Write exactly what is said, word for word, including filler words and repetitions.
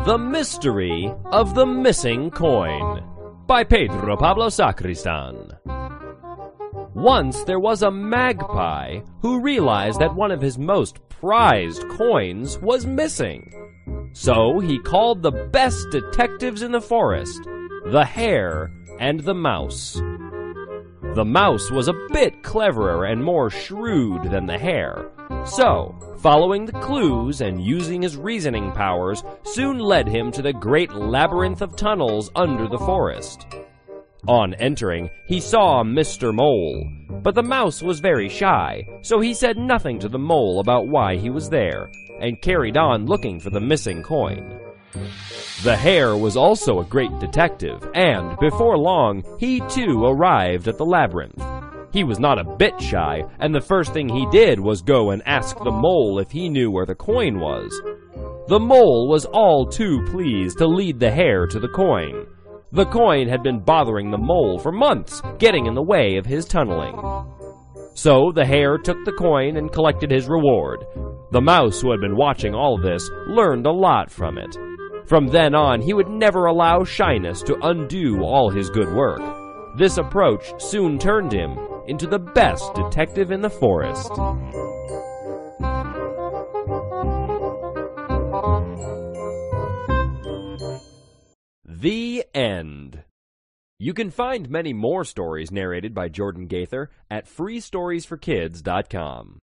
The Mystery of the Missing Coin by Pedro Pablo Sacristan. Once there was a magpie who realized that one of his most prized coins was missing. So he called the best detectives in the forest, the hare and the mouse. The mouse was a bit cleverer and more shrewd than the hare, so following the clues and using his reasoning powers soon led him to the great labyrinth of tunnels under the forest. On entering, he saw Mister Mole, but the mouse was very shy, so he said nothing to the mole about why he was there, and carried on looking for the missing coin. The hare was also a great detective, and before long, he too arrived at the labyrinth. He was not a bit shy, and the first thing he did was go and ask the mole if he knew where the coin was. The mole was all too pleased to lead the hare to the coin. The coin had been bothering the mole for months, getting in the way of his tunneling. So the hare took the coin and collected his reward. The mouse, who had been watching all this, learned a lot from it. From then on, he would never allow shyness to undo all his good work. This approach soon turned him into the best detective in the forest. The end. You can find many more stories narrated by Jordan Gaither at free stories for kids dot com.